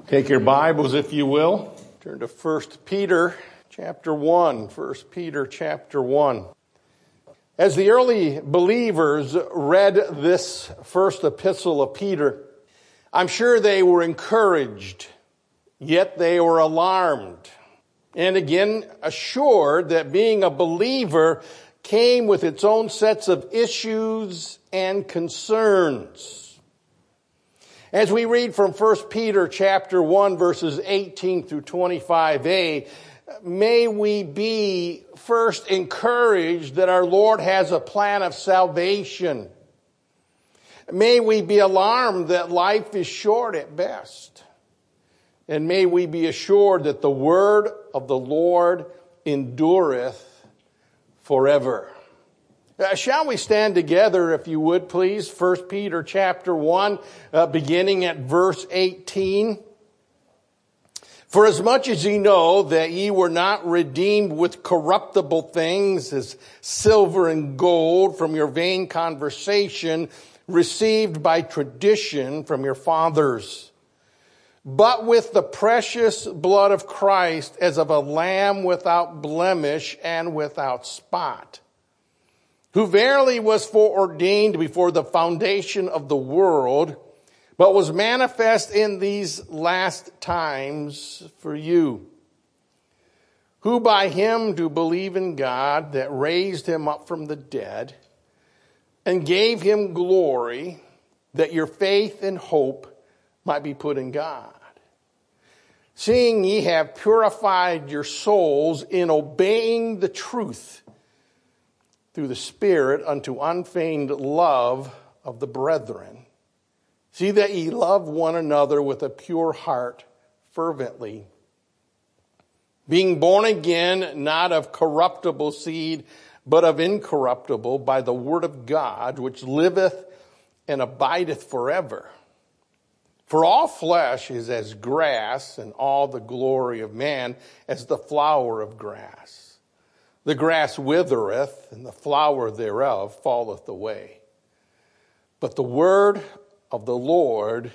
Take your Bibles, if you will. Turn to 1 Peter chapter 1. 1 Peter chapter 1. As the early believers read this first epistle of Peter, I'm sure they were encouraged, yet they were alarmed. And again, assured that being a believer came with its own sets of issues and concerns. As we read from 1 Peter chapter 1, verses 18 through 25a, may we be first encouraged that our Lord has a plan of salvation. May we be alarmed that life is short at best. And may we be assured that the word of the Lord endureth forever. Shall we stand together, if you would, please? 1 Peter chapter 1, beginning at verse 18. For as much as ye know that ye were not redeemed with corruptible things as silver and gold from your vain conversation received by tradition from your fathers, but with the precious blood of Christ as of a lamb without blemish and without spot, who verily was foreordained before the foundation of the world, but was manifest in these last times for you, who by him do believe in God, that raised him up from the dead, and gave him glory, that your faith and hope might be put in God. Seeing ye have purified your souls in obeying the truth, through the Spirit unto unfeigned love of the brethren. See that ye love one another with a pure heart fervently, being born again, not of corruptible seed, but of incorruptible, by the word of God, which liveth and abideth forever. For all flesh is as grass, and all the glory of man as the flower of grass. The grass withereth, and the flower thereof falleth away. But the word of the Lord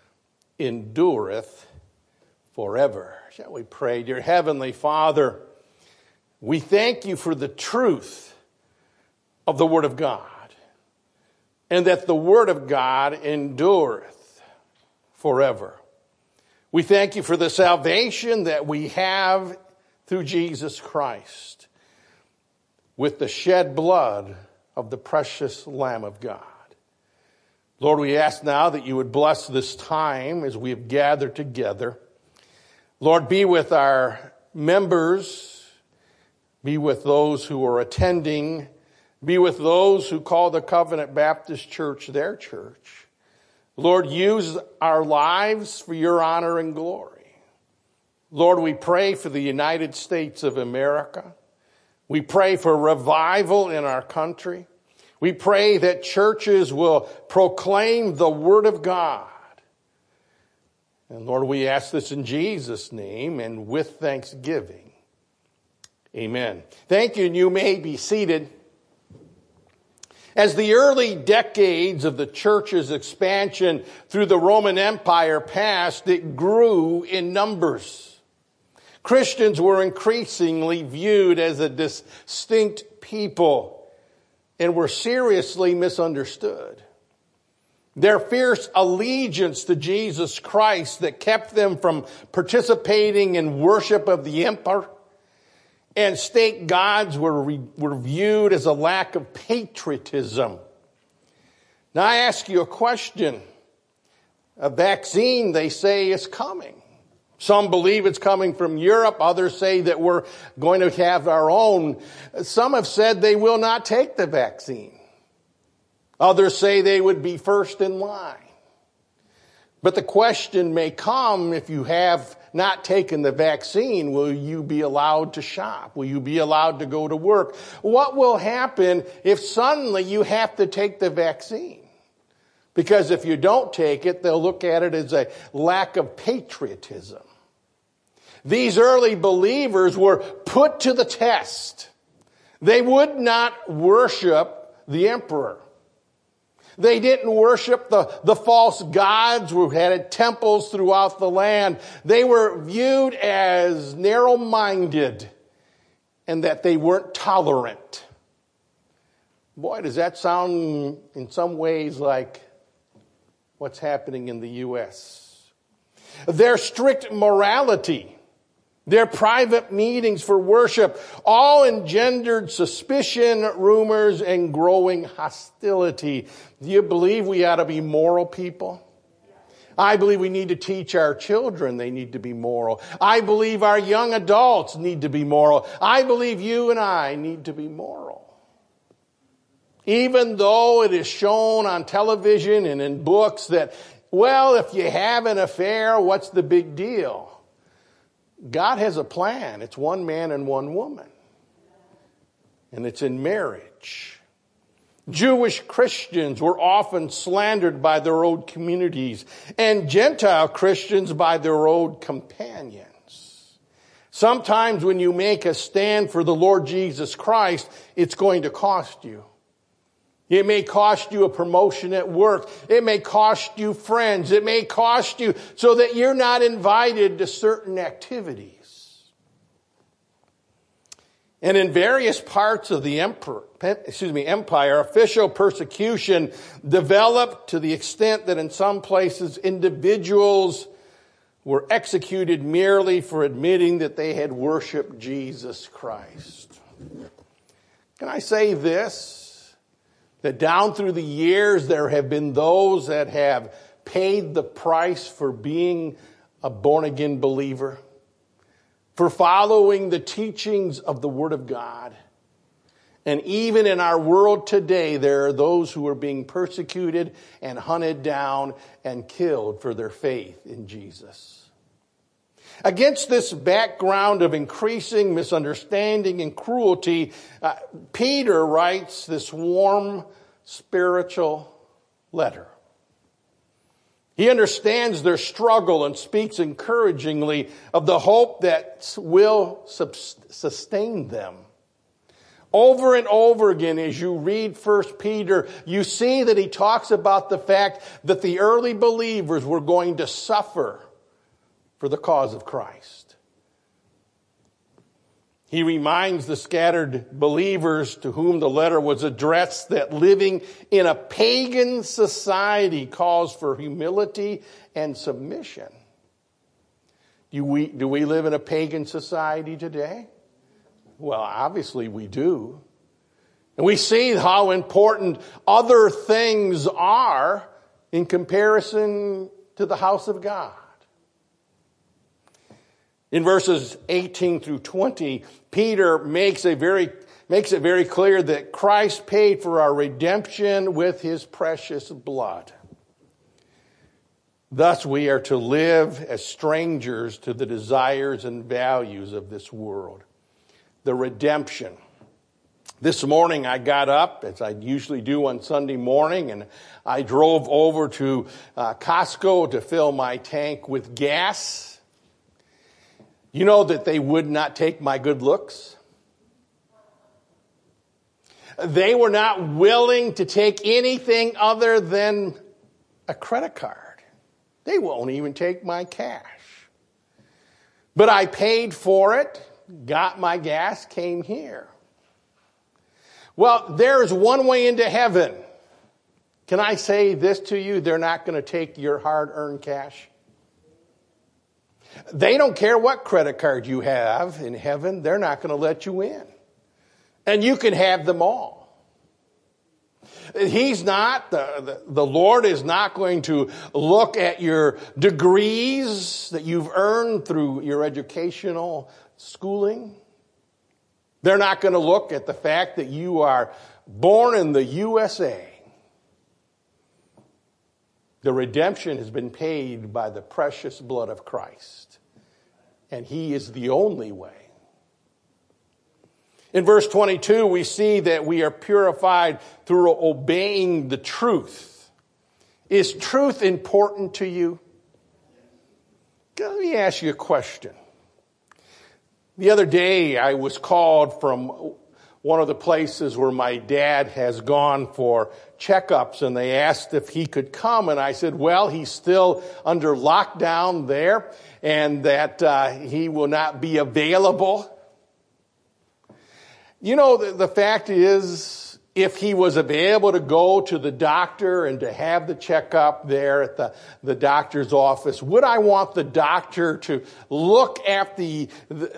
endureth forever. Shall we pray? Dear Heavenly Father, we thank you for the truth of the Word of God, and that the Word of God endureth forever. We thank you for the salvation that we have through Jesus Christ, with the shed blood of the precious Lamb of God. Lord, we ask now that you would bless this time as we have gathered together. Lord, be with our members, be with those who are attending, be with those who call the Covenant Baptist Church their church. Lord, use our lives for your honor and glory. Lord, we pray for the United States of America. We pray for revival in our country. We pray that churches will proclaim the word of God. And Lord, we ask this in Jesus' name and with thanksgiving. Amen. Thank you, and you may be seated. As the early decades of the church's expansion through the Roman Empire passed, it grew in numbers. Christians were increasingly viewed as a distinct people and were seriously misunderstood. Their fierce allegiance to Jesus Christ that kept them from participating in worship of the emperor and state gods were viewed as a lack of patriotism. Now I ask you a question. A vaccine, they say, is coming. Some believe it's coming from Europe. Others say that we're going to have our own. Some have said they will not take the vaccine. Others say they would be first in line. But the question may come, if you have not taken the vaccine, will you be allowed to shop? Will you be allowed to go to work? What will happen if suddenly you have to take the vaccine? Because if you don't take it, they'll look at it as a lack of patriotism. These early believers were put to the test. They would not worship the emperor. They didn't worship the false gods who had temples throughout the land. They were viewed as narrow-minded and that they weren't tolerant. Boy, does that sound in some ways like what's happening in the U.S. Their strict morality, their private meetings for worship, all engendered suspicion, rumors, and growing hostility. Do you believe we ought to be moral people? I believe we need to teach our children they need to be moral. I believe our young adults need to be moral. I believe you and I need to be moral. Even though it is shown on television and in books that, well, if you have an affair, what's the big deal? God has a plan. It's one man and one woman. And it's in marriage. Jewish Christians were often slandered by their own communities, and Gentile Christians by their own companions. Sometimes when you make a stand for the Lord Jesus Christ, it's going to cost you. It may cost you a promotion at work. It may cost you friends. It may cost you so that you're not invited to certain activities. And in various parts of the empire, official persecution developed to the extent that in some places individuals were executed merely for admitting that they had worshiped Jesus Christ. Can I say this? That down through the years, there have been those that have paid the price for being a born-again believer, for following the teachings of the Word of God. And even in our world today, there are those who are being persecuted and hunted down and killed for their faith in Jesus. Against this background of increasing misunderstanding and cruelty, Peter writes this warm spiritual letter. He understands their struggle and speaks encouragingly of the hope that will sustain them. Over and over again, as you read 1 Peter, you see that he talks about the fact that the early believers were going to suffer for the cause of Christ. He reminds the scattered believers to whom the letter was addressed that living in a pagan society calls for humility and submission. Do we live in a pagan society today? Well, obviously we do. And we see how important other things are in comparison to the house of God. In verses 18 through 20, Peter makes it very clear that Christ paid for our redemption with his precious blood. Thus, we are to live as strangers to the desires and values of this world. The redemption. This morning I got up, as I usually do on Sunday morning, and I drove over to Costco to fill my tank with gas. You know that they would not take my good looks. They were not willing to take anything other than a credit card. They won't even take my cash. But I paid for it, got my gas, came here. Well, there's one way into heaven. Can I say this to you? They're not going to take your hard-earned cash. They don't care what credit card you have in heaven. They're not going to let you in. And you can have them all. He's not, the Lord is not going to look at your degrees that you've earned through your educational schooling. They're not going to look at the fact that you are born in the USA. The redemption has been paid by the precious blood of Christ. And he is the only way. In verse 22, we see that we are purified through obeying the truth. Is truth important to you? Let me ask you a question. The other day, I was called from one of the places where my dad has gone for checkups, and they asked if he could come, and I said, well, he's still under lockdown there, and that he will not be available. You know, the fact is, if he was able to go to the doctor and to have the checkup there at the doctor's office, would I want the doctor to look at the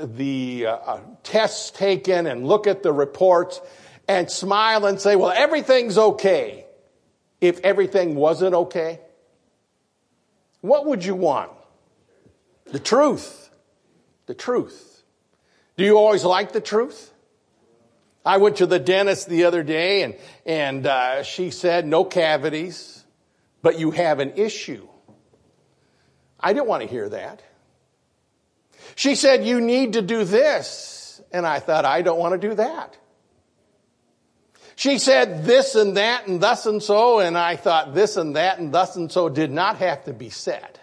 tests taken and look at the reports and smile and say, well, everything's okay, if everything wasn't okay? What would you want? The truth. The truth. Do you always like the truth? I went to the dentist the other day, and she said, no cavities, but you have an issue. I didn't want to hear that. She said, you need to do this. And I thought, I don't want to do that. She said this and that and thus and so, and I thought this and that and thus and so did not have to be said.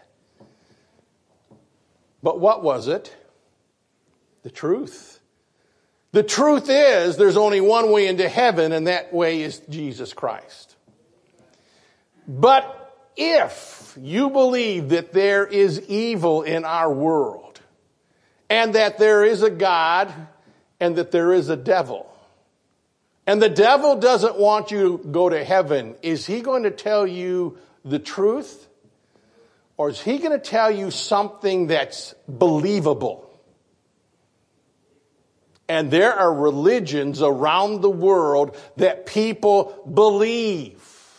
But what was it? The truth. The truth is, there's only one way into heaven, and that way is Jesus Christ. But if you believe that there is evil in our world, and that there is a God, and that there is a devil, and the devil doesn't want you to go to heaven, is he going to tell you the truth? Or is he going to tell you something that's believable? And there are religions around the world that people believe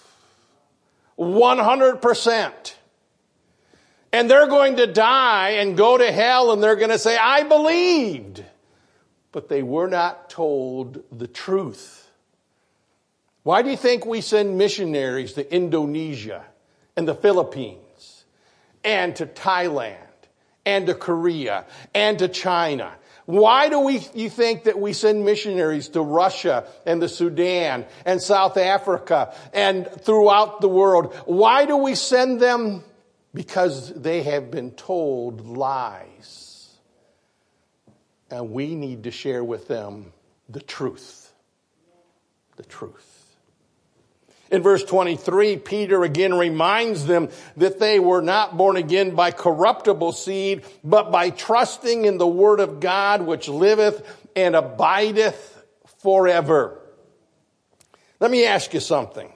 100%. And they're going to die and go to hell, and they're going to say, I believed. But they were not told the truth. Why do you think we send missionaries to Indonesia and the Philippines and to Thailand and to Korea and to China? Why do you think that we send missionaries to Russia and the Sudan and South Africa and throughout the world? Why do we send them? Because they have been told lies. And we need to share with them the truth. The truth. In verse 23, Peter again reminds them that they were not born again by corruptible seed, but by trusting in the word of God, which liveth and abideth forever. Let me ask you something.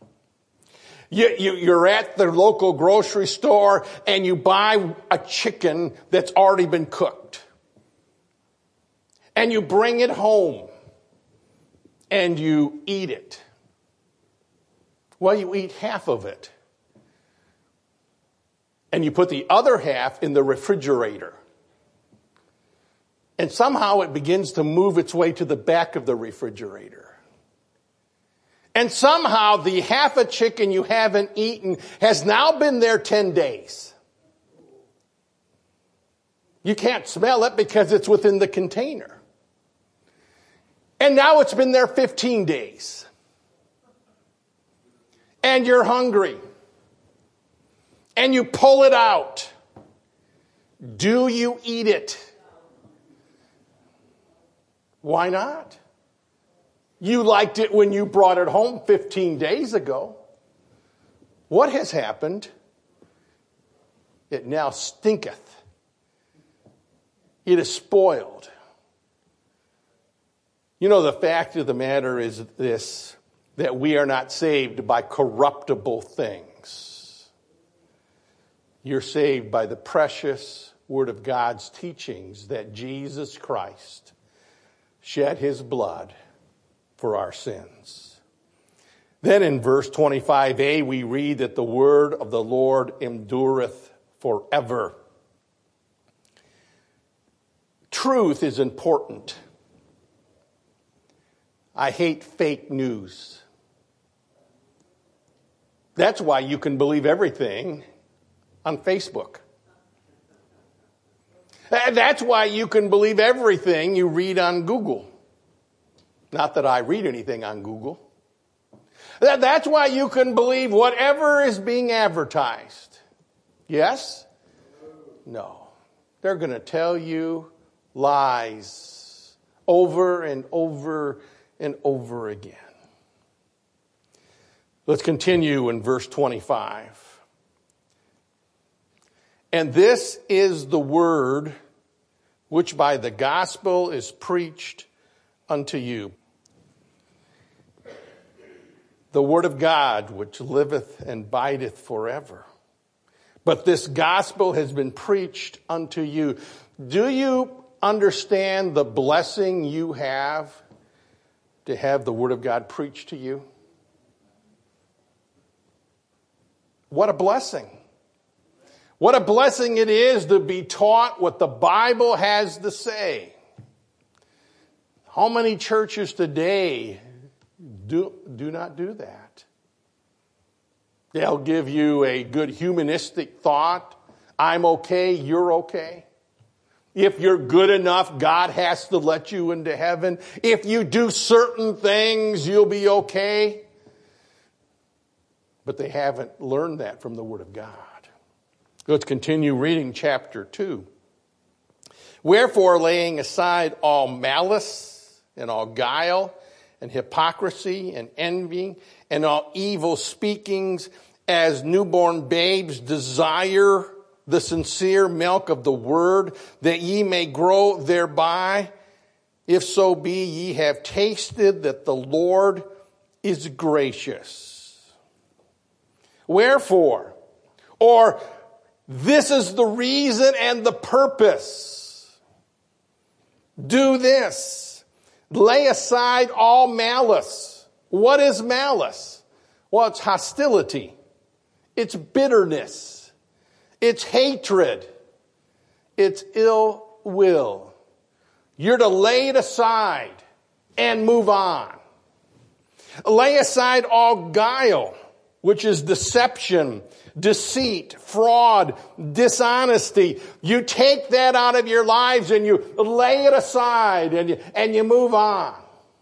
You're at the local grocery store and you buy a chicken that's already been cooked. And you bring it home and you eat it. Well, you eat half of it. And you put the other half in the refrigerator. And somehow it begins to move its way to the back of the refrigerator. And somehow the half a chicken you haven't eaten has now been there 10 days. You can't smell it because it's within the container. And now it's been there 15 days. And you're hungry. And you pull it out. Do you eat it? Why not? You liked it when you brought it home 15 days ago. What has happened? It now stinketh. It is spoiled. You know, the fact of the matter is this, that we are not saved by corruptible things. You're saved by the precious Word of God's teachings that Jesus Christ shed his blood for our sins. Then in verse 25a, we read that the word of the Lord endureth forever. Truth is important. I hate fake news. That's why you can believe everything on Facebook. That's why you can believe everything you read on Google. Not that I read anything on Google. That's why you can believe whatever is being advertised. Yes? No. They're going to tell you lies over and over and over again. Let's continue in verse 25. And this is the word which by the gospel is preached unto you. The word of God which liveth and bideth forever. But this gospel has been preached unto you. Do you understand the blessing you have to have the word of God preached to you? What a blessing. What a blessing it is to be taught what the Bible has to say. How many churches today do not do that? They'll give you a good humanistic thought. I'm okay, you're okay. If you're good enough, God has to let you into heaven. If you do certain things, you'll be okay. But they haven't learned that from the Word of God. Let's continue reading chapter 2. Wherefore, laying aside all malice and all guile and hypocrisy and envy and all evil speakings, as newborn babes desire the sincere milk of the word, that ye may grow thereby, if so be ye have tasted that the Lord is gracious. Wherefore, or this is the reason and the purpose. Do this. Lay aside all malice. What is malice? Well, it's hostility. It's bitterness. It's hatred. It's ill will. You're to lay it aside and move on. Lay aside all guile, which is deception, deceit, fraud, dishonesty. You take that out of your lives and you lay it aside and you move on.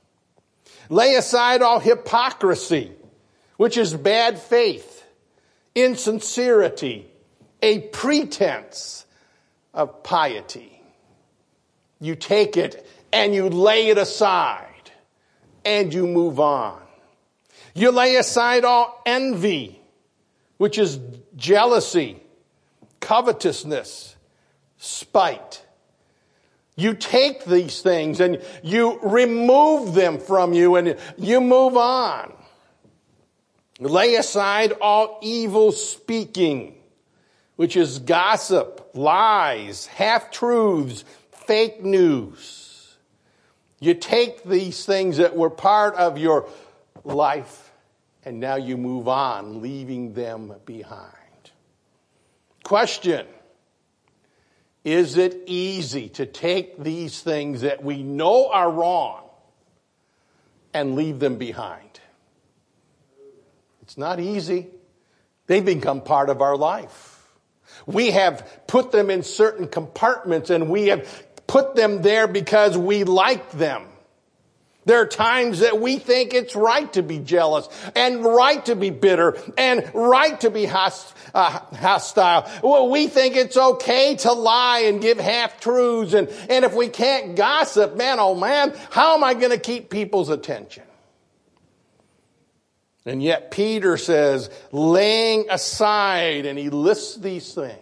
Lay aside all hypocrisy, which is bad faith, insincerity, a pretense of piety. You take it and you lay it aside and you move on. You lay aside all envy, which is jealousy, covetousness, spite. You take these things and you remove them from you and you move on. Lay aside all evil speaking, which is gossip, lies, half-truths, fake news. You take these things that were part of your life and now you move on, leaving them behind. Question: is it easy to take these things that we know are wrong and leave them behind? It's not easy. They become part of our life. We have put them in certain compartments and we have put them there because we like them. There are times that we think it's right to be jealous and right to be bitter and right to be hostile. Well, we think it's okay to lie and give half-truths. And if we can't gossip, man, oh man, how am I going to keep people's attention? And yet Peter says, laying aside, and he lists these things.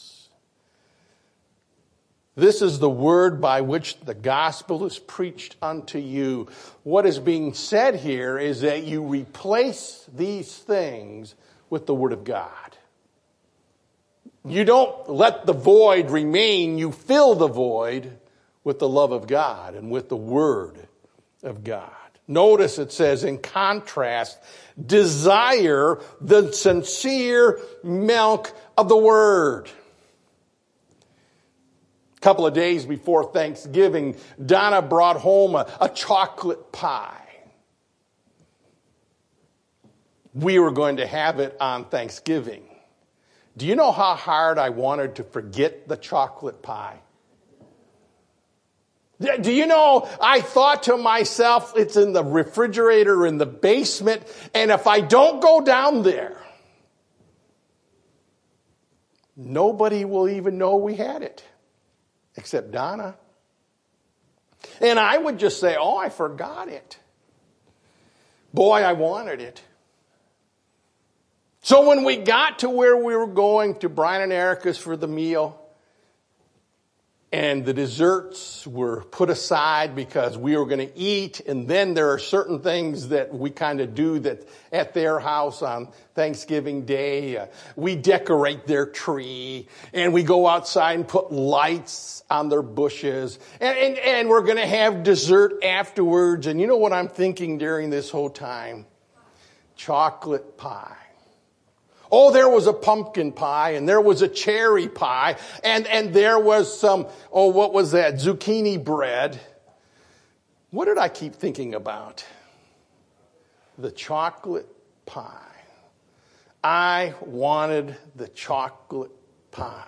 This is the word by which the gospel is preached unto you. What is being said here is that you replace these things with the word of God. You don't let the void remain. You fill the void with the love of God and with the word of God. Notice it says, in contrast, desire the sincere milk of the word. A couple of days before Thanksgiving, Donna brought home a chocolate pie. We were going to have it on Thanksgiving. Do you know how hard I wanted to forget the chocolate pie? Do you know, I thought to myself, it's in the refrigerator in the basement, and if I don't go down there, nobody will even know we had it, except Donna. And I would just say, oh, I forgot it. Boy, I wanted it. So when we got to where we were going to Brian and Erica's for the meal, and the desserts were put aside because we were going to eat, and then there are certain things that we kind of do that at their house on Thanksgiving Day. We decorate their tree, and we go outside and put lights on their bushes, and we're going to have dessert afterwards. And you know what I'm thinking during this whole time? Chocolate pie. Oh, there was a pumpkin pie, and there was a cherry pie, and there was some, what was that? Zucchini bread. What did I keep thinking about? The chocolate pie. I wanted the chocolate pie.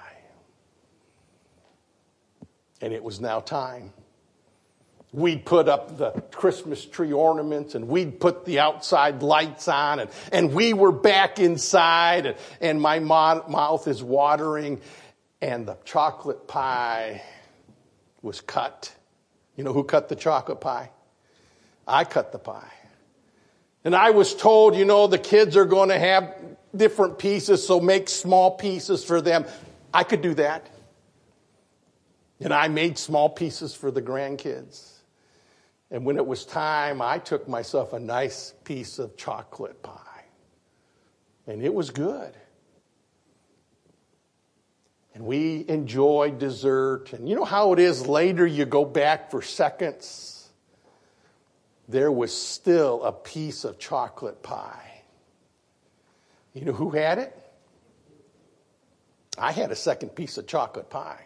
And it was now time. We'd put up the Christmas tree ornaments, and we'd put the outside lights on, and we were back inside, and my mouth is watering, and the chocolate pie was cut. You know who cut the chocolate pie? I cut the pie. And I was told, the kids are going to have different pieces, so make small pieces for them. I could do that. And I made small pieces for the grandkids. And when it was time, I took myself a nice piece of chocolate pie. And it was good. And we enjoyed dessert. And you know how it is later you go back for seconds? There was still a piece of chocolate pie. You know who had it? I had a second piece of chocolate pie.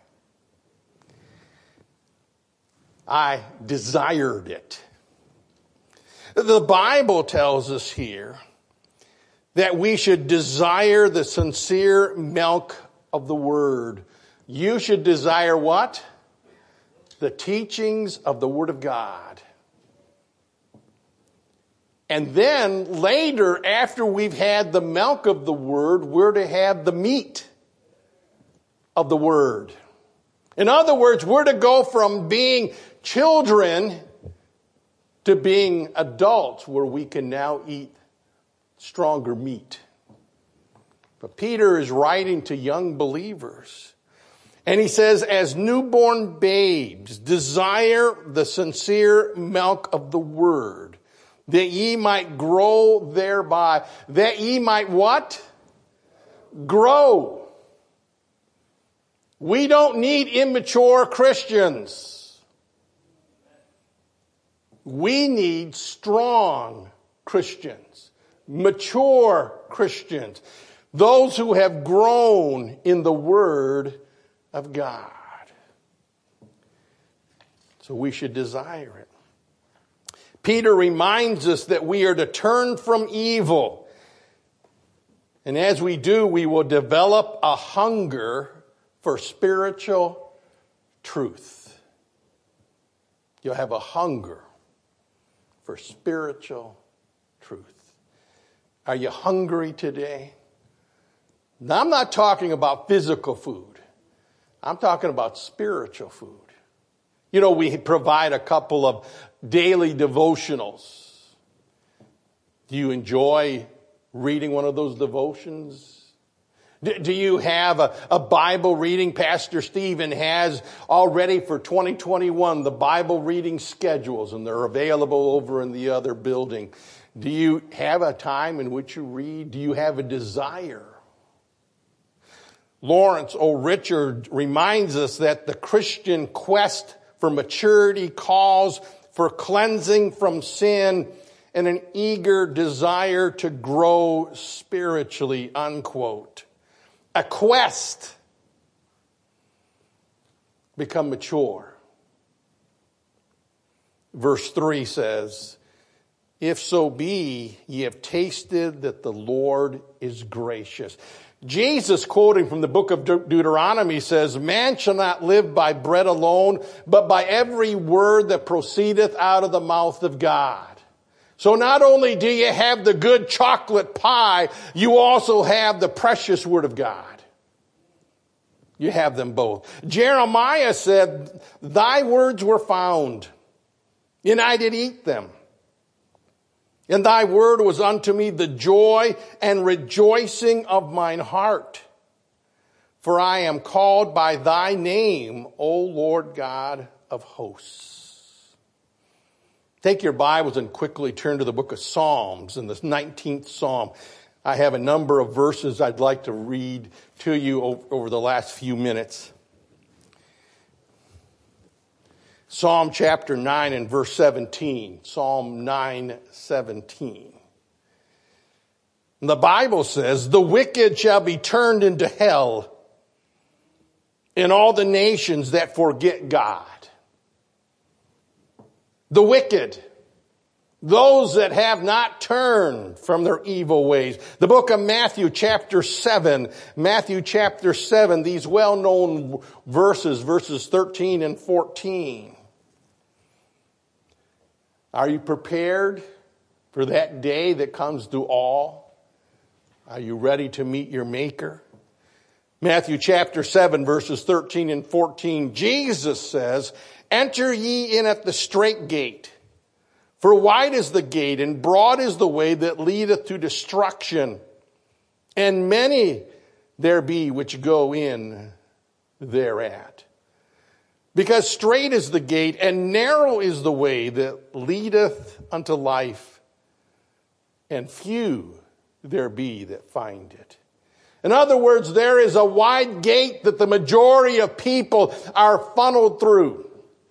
I desired it. The Bible tells us here that we should desire the sincere milk of the Word. You should desire what? The teachings of the Word of God. And then later, after we've had the milk of the Word, we're to have the meat of the Word. In other words, we're to go from being children to being adults where we can now eat stronger meat. But Peter is writing to young believers. And he says, as newborn babes, desire the sincere milk of the word, that ye might grow thereby. That ye might what? Grow. We don't need immature Christians. We need strong Christians, mature Christians, those who have grown in the Word of God. So we should desire it. Peter reminds us that we are to turn from evil. And as we do, we will develop a hunger for spiritual truth. You'll have a hunger for spiritual truth. Are you hungry today? Now, I'm not talking about physical food. I'm talking about spiritual food. We provide a couple of daily devotionals. Do you enjoy reading one of those devotions? Do you have a Bible reading? Pastor Stephen has already for 2021 the Bible reading schedules, and they're available over in the other building. Do you have a time in which you read? Do you have a desire? Lawrence O. Richard reminds us that the Christian quest for maturity calls for cleansing from sin and an eager desire to grow spiritually, unquote. A quest. Become mature. Verse 3 says, if so be ye have tasted that the Lord is gracious. Jesus, quoting from the book of Deuteronomy, says, man shall not live by bread alone, but by every word that proceedeth out of the mouth of God. So not only do you have the good chocolate pie, you also have the precious word of God. You have them both. Jeremiah said, thy words were found, and I did eat them. And thy word was unto me the joy and rejoicing of mine heart. For I am called by thy name, O Lord God of hosts. Take your Bibles and quickly turn to the book of Psalms in the 19th Psalm. I have a number of verses I'd like to read to you over the last few minutes. Psalm chapter 9 and verse 17. Psalm 9:17. The Bible says, the wicked shall be turned into hell, and all the nations that forget God. The wicked, those that have not turned from their evil ways. The book of Matthew chapter 7, these well-known verses 13 and 14. Are you prepared for that day that comes to all? Are you ready to meet your Maker? Matthew chapter 7, verses 13 and 14, Jesus says, enter ye in at the strait gate. For wide is the gate, and broad is the way that leadeth to destruction. And many there be which go in thereat. Because strait is the gate, and narrow is the way that leadeth unto life. And few there be that find it. In other words, there is a wide gate that the majority of people are funneled through.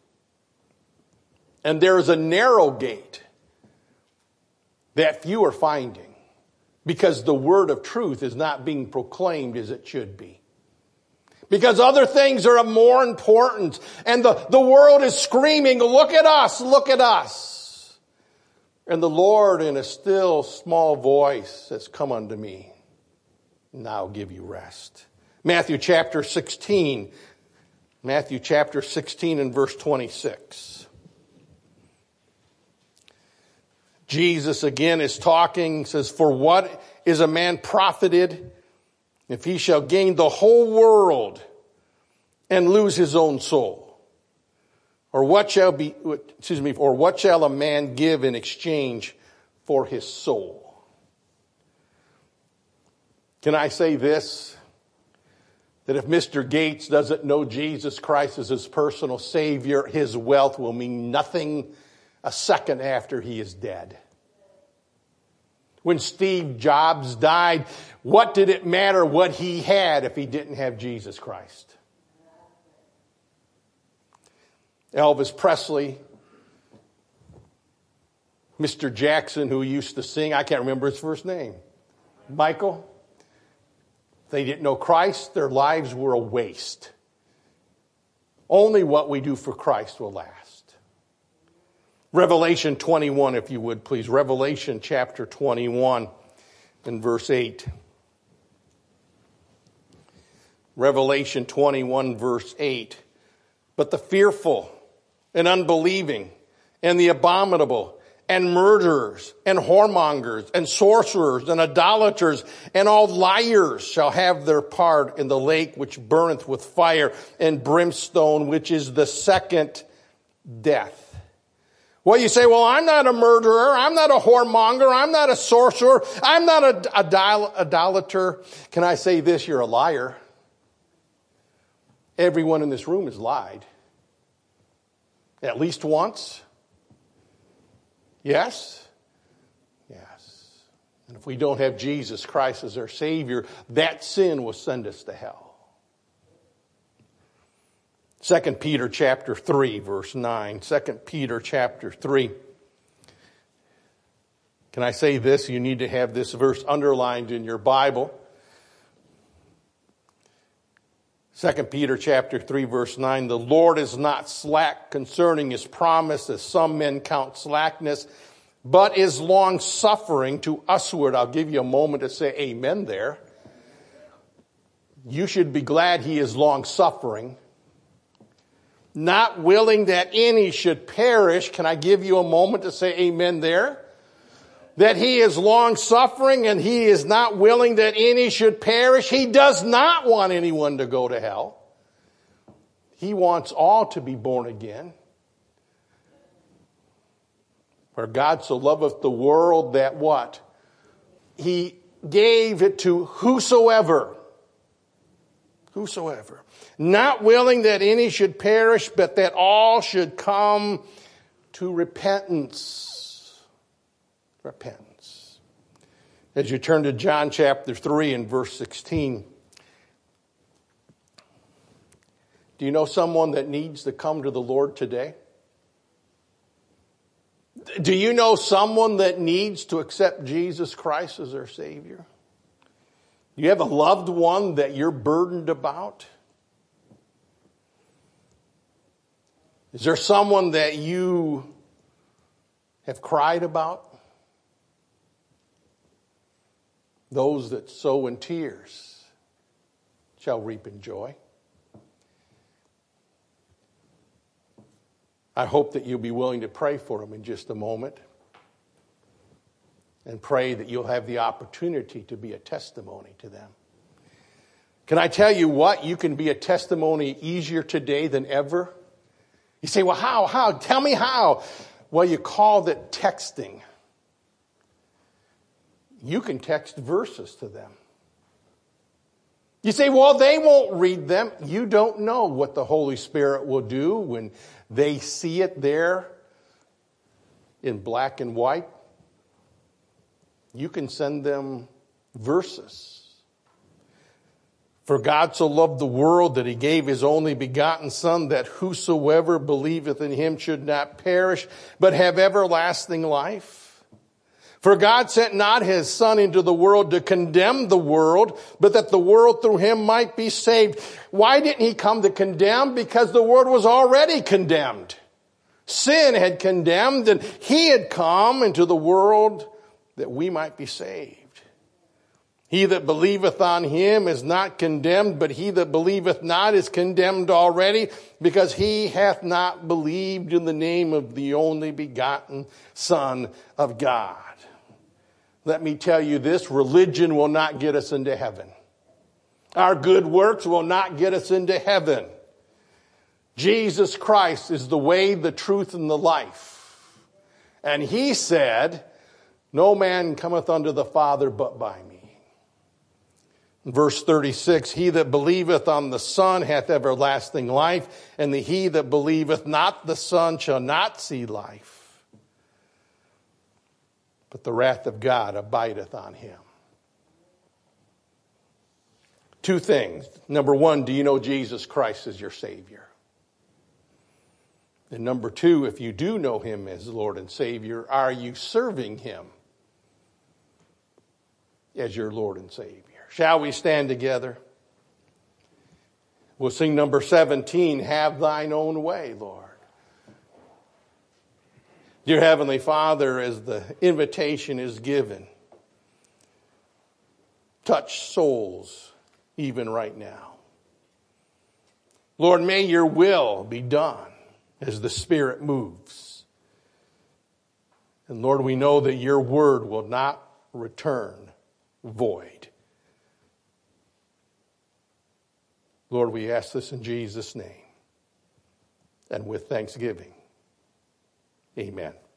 And there is a narrow gate that few are finding because the word of truth is not being proclaimed as it should be. Because other things are of more importance. And the world is screaming, look at us, look at us. And the Lord in a still small voice says, come unto me, and I'll give you rest. Matthew chapter 16 and verse 26. Jesus again is talking, says, for what is a man profited if he shall gain the whole world and lose his own soul? Or what shall a man give in exchange for his soul? Can I say this? That if Mr. Gates doesn't know Jesus Christ as his personal Savior, his wealth will mean nothing a second after he is dead. When Steve Jobs died, what did it matter what he had if he didn't have Jesus Christ? Elvis Presley, Mr. Jackson, who used to sing, I can't remember his first name, Michael. They didn't know Christ, their lives were a waste. Only what we do for Christ will last. Revelation 21, if you would, please. Revelation chapter 21 and verse 8. Revelation 21, verse 8. But the fearful and unbelieving and the abominable and murderers and whoremongers and sorcerers and idolaters and all liars shall have their part in the lake which burneth with fire and brimstone, which is the second death. Well, you say, well, I'm not a murderer. I'm not a whoremonger. I'm not a sorcerer. I'm not an idolater. Can I say this? You're a liar. Everyone in this room has lied. At least once. Yes? Yes. And if we don't have Jesus Christ as our Savior, that sin will send us to hell. 2 Peter chapter 3, verse 9. 2 Peter chapter 3. Can I say this? You need to have this verse underlined in your Bible. 2 Peter chapter 3, verse 9. The Lord is not slack concerning his promise, as some men count slackness, but is long-suffering to usward. I'll give you a moment to say amen there. You should be glad he is long-suffering. Not willing that any should perish. Can I give you a moment to say amen there? That he is long-suffering and he is not willing that any should perish. He does not want anyone to go to hell. He wants all to be born again. For God so loveth the world that what? He gave it to whosoever. Whosoever. Not willing that any should perish, but that all should come to repentance. Repentance. As you turn to John chapter 3 and verse 16. Do you know someone that needs to come to the Lord today? Do you know someone that needs to accept Jesus Christ as their Savior? Do you have a loved one that you're burdened about? Is there someone that you have cried about? Those that sow in tears shall reap in joy. I hope that you'll be willing to pray for them in just a moment. And pray that you'll have the opportunity to be a testimony to them. Can I tell you what? You can be a testimony easier today than ever. You say, well, how? Tell me how. Well, you called it texting. You can text verses to them. You say, well, they won't read them. You don't know what the Holy Spirit will do when they see it there in black and white. You can send them verses. For God so loved the world that he gave his only begotten Son, that whosoever believeth in him should not perish, but have everlasting life. For God sent not his Son into the world to condemn the world, but that the world through him might be saved. Why didn't he come to condemn? Because the world was already condemned. Sin had condemned, and he had come into the world that we might be saved. He that believeth on him is not condemned, but he that believeth not is condemned already, because he hath not believed in the name of the only begotten Son of God. Let me tell you this, religion will not get us into heaven. Our good works will not get us into heaven. Jesus Christ is the way, the truth, and the life. And he said, no man cometh unto the Father but by me. Verse 36, he that believeth on the Son hath everlasting life, and he that believeth not the Son shall not see life, but the wrath of God abideth on him. Two things. Number one, do you know Jesus Christ as your Savior? And number two, if you do know him as Lord and Savior, are you serving him as your Lord and Savior? Shall we stand together? We'll sing number 17, Have Thine Own Way, Lord. Dear Heavenly Father, as the invitation is given, touch souls even right now. Lord, may your will be done as the Spirit moves. And Lord, we know that your word will not return void. Lord, we ask this in Jesus' name and with thanksgiving. Amen.